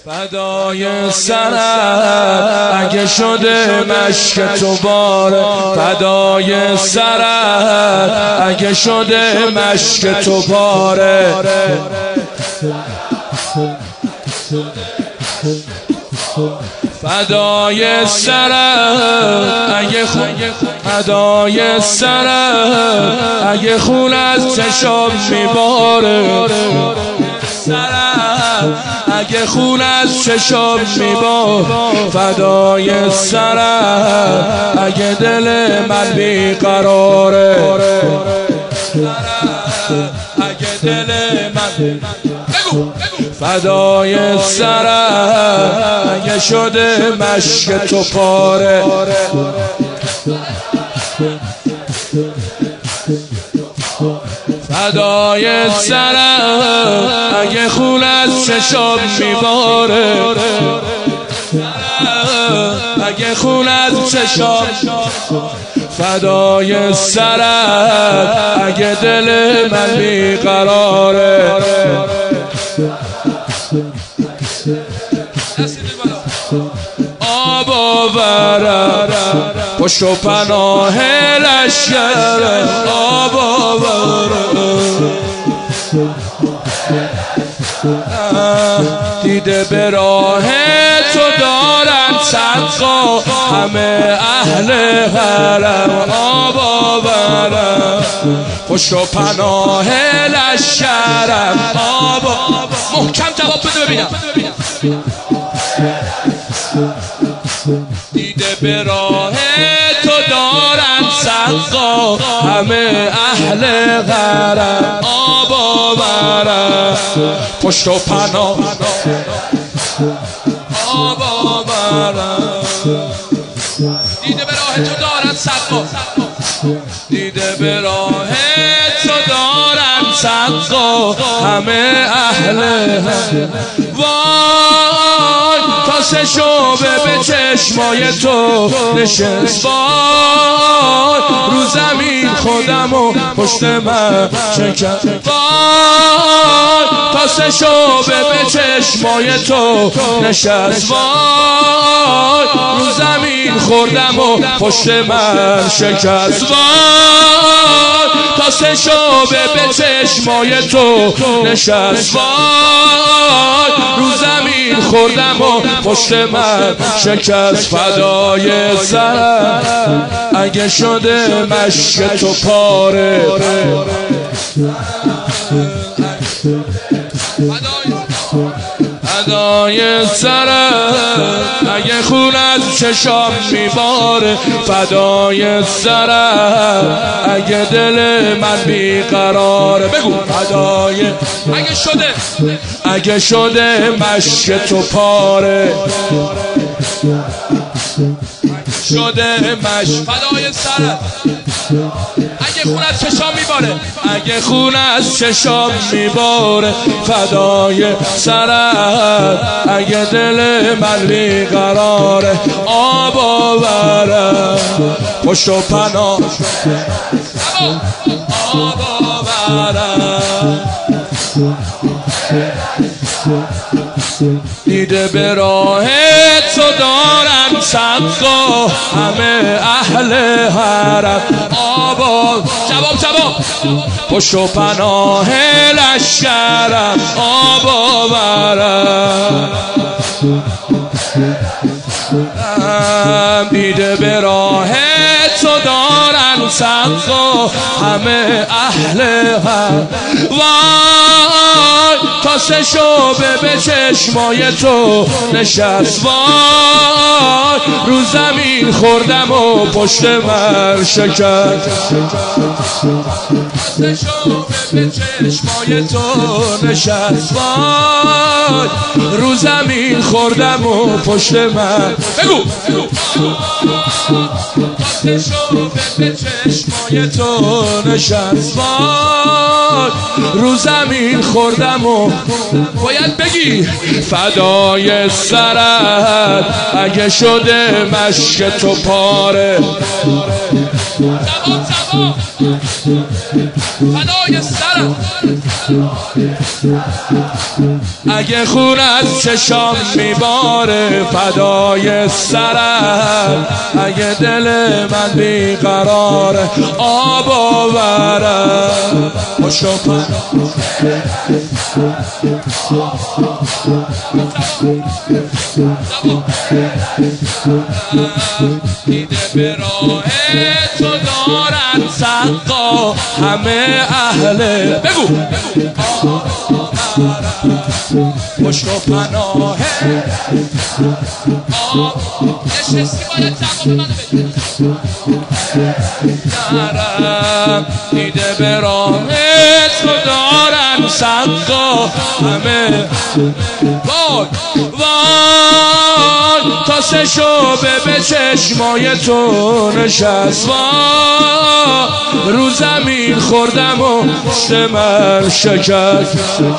فدای سرت اگه شده مشک تو باره، فدای سرت اگه شده مشک تو باره. فدای سرت اگه خون از چشام میباره، اگه خون از چشام میباره. فدای سرت اگه دل من بیقراره، اگه دل من فدای سرت اگه شده مشک تو پاره. فدای سرت اگه خون از چشام میباره، اگه خون از چشام. فدای سرت اگه دل من بیقراره. آب آورم پشت و پناه لشکر، آب آورم دیده به راه تو دارن صدقا همه اهل حرم. آب آورم پشت و پناه لشکرم، آب. محکم جواب بده ببینم. دیده به راه تو دارن صدقا همه اهل حرم. آب آورم پشت و پناه، آب آورم دیده به راه تو دارن صدقا، دیده به راه تو دارن صدقا همه اهل حرم. وای تا سه شعبه به چشمای تو نشست، وای رو زمین خودم و پشت من شکست. وای تا سه شعبه به چشمای تو نشست، وای رو زمین خوردم و پشت من شکست. وای تا سه شعبه به چشمای تو نشست، وای رو زمین خوردم و پشت من شکست. فدای سرت اگه شده مشک تو پاره، فدای سرت اگه خون از چشام میباره، فدای سرت اگه دل من بیقراره. بگو فدای اگه شده مشک تو پاره، شده مشک. فدای سرت اگه خون از چشام میباره، اگه خون از چشام میباره. فدای سرت اگه دل من بیقراره. آب آورم پشت و پناه، آب آورم دیده به راه تو دارن صدقا همه اهل حرم. آب جواب پشت و پناه لشکرم، آب آورم دیده به راه تو دارن صدقا همه اهل حرم. وای تا سه شعبه به چشمای تو نشست، وای رو زمین خوردم و پشت من شکست. سه شعبه به چشمای تو نشست، وای رو زمین خوردم و پشت من. بگو سه شعبه به چشمای تو نشست، وای رو زمین خوردم و باید بگی فدای سرت اگه شده مشک تو پاره. فدای سرت اگه خون از چشام میباره. فدای سرت اگه دل من بیقراره. آب آورم خوشو دیده به راه تو دارن سقا همه اهل بگو پشت و پناه نشستی باید جواب منو بدی. دارم دیده به راه تو دارن سقا همه وای وای تا سه شعبه به چشمای تو نشست. وای رو زمین خوردم و پشت من شکست.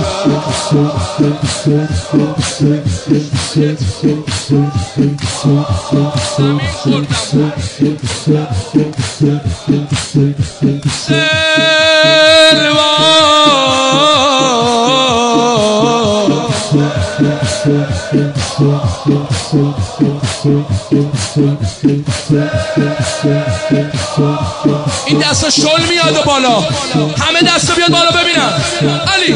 این دستا شل میاد بالا. همه دستا بیاد بالا ببینم. علی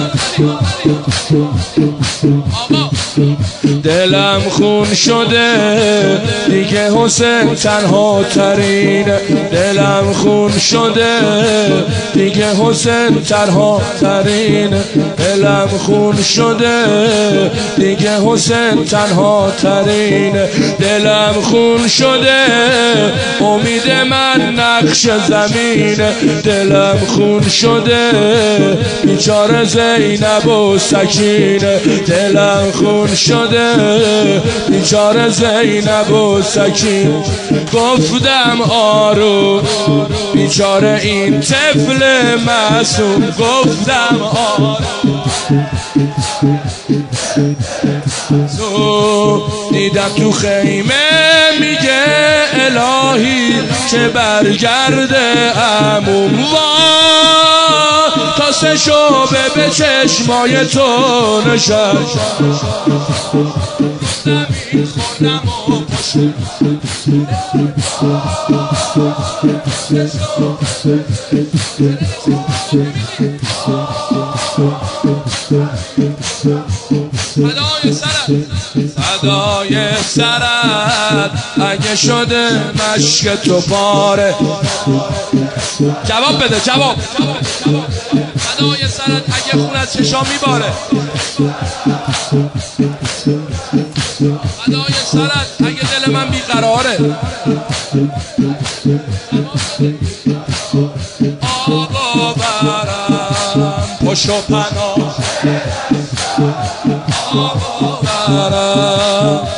دلم خون شده دیگه حسین تنها ترین. دلم خون شده دیگه حسین تنها ترین. دلم خون شده دیگه حسین تنها ترین. دلم خون شده امید من نقش زمین. دلم خون شده بیچاره زینب و سکینه. دلم خون شده بیچاره زینب و سکین. گفتم آروم بیچاره این طفل معصوم. گفتم آروم تو دیدم تو خیمه میگه الهی که برگرده عموم. تا سه شعبه به چشمای تو نشست. زمین خوردم و فدای سرت فدای سرت اگه شده مشک تو پاره. جواب بده جواب. فدای سرت اگه خون از چشام میباره. فدای سرت اگه دل من بیقراره. آقا برم پشت و پناه. آقا برم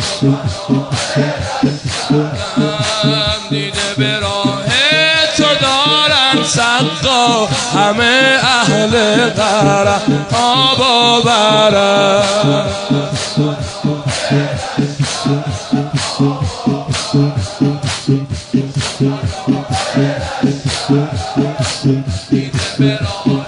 دیده به راه تو دارن سقا همه اهل قرم. آقا برم دیده به راه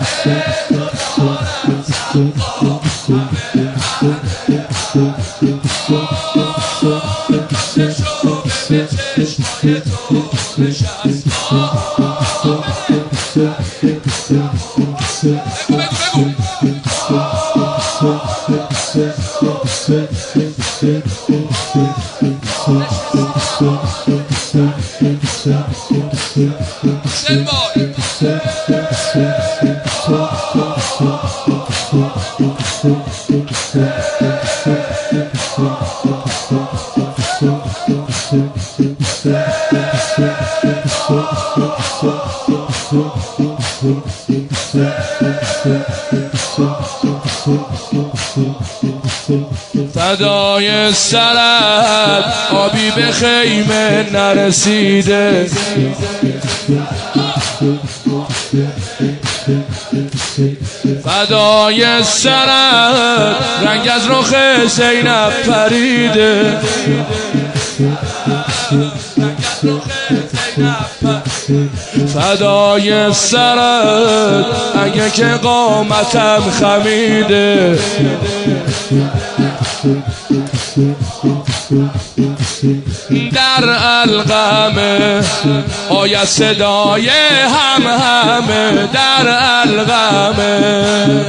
فدای سرت آبی به خیمه نرسیده. فدای سرت رنگ از رخ زینب پریده، فدای سرت اگه که قامتم خمیده. در القمه آید صدای همه، در القمه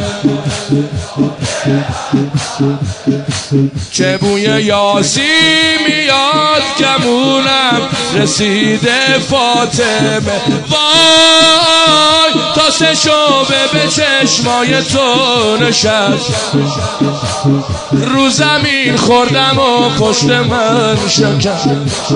چه بوی یاسی میاد گمونم رسیده فاطمه. وای تا سه شعبه به چشمای تو نشست، رو زمین خوردم و پشت من شکست.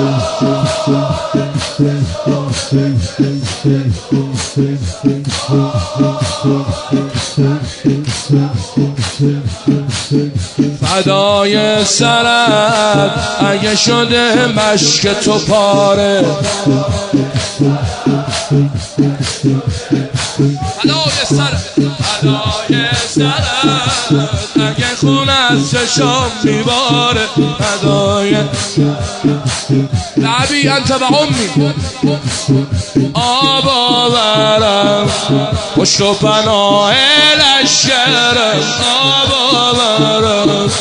فدای سرت اگه شده مشک تو پاره، فدای سرت اگه خون از چشام میباره. فدای لعبی انت و امی آب آورم، پشت و پناه لشکرم آب آورم.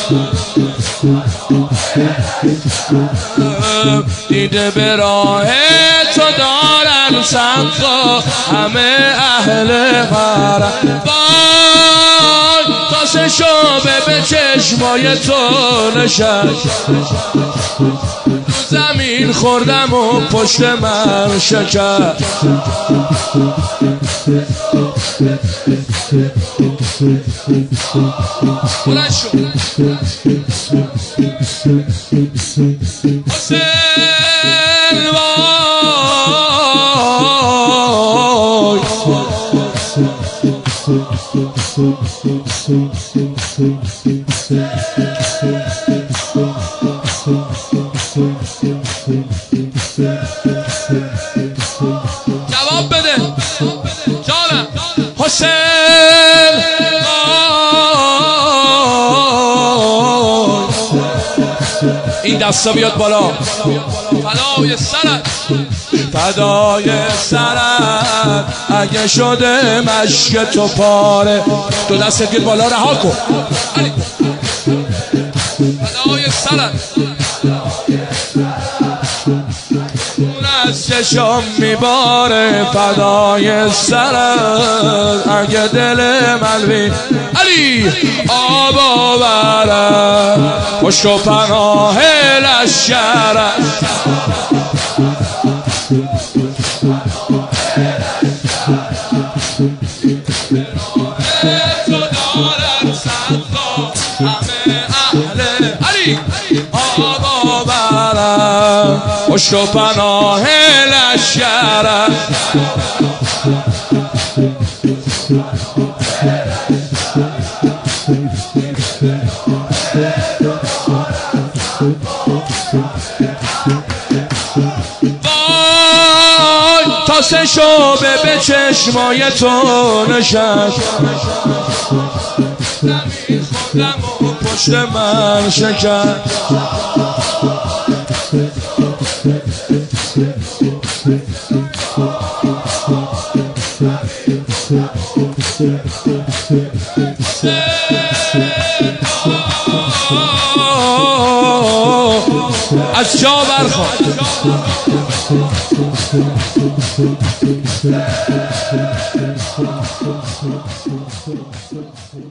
دیده به راه تو دارن سقا همه اهل حرم. وای تا سه شعبه به چشمای تو نشست، زمین خوردم و پشت من شکست. بلند شو حسین جواب بده جانم. حسین این دستا بیاد بالا. فدای سرت، فدای سرت اگه شده مشک تو پاره. دو دستت بیاد بالا رها کن. فدای سرت اون از چشم میباره. فدای سرت اگه دل من بی علی آب آورم، پشت و پناه لشکرم. تو دارن صدا همه اهل علی آب آورم، پشت و پناه لشکرم. وای تا سه شعبه به چشمای تو نشست، زمین خوردم و پشت من شکست. از جا برخواد.